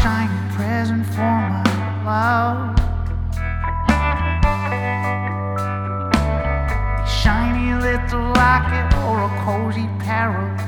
shiny present for my love. A shiny little locket or a cozy parrot.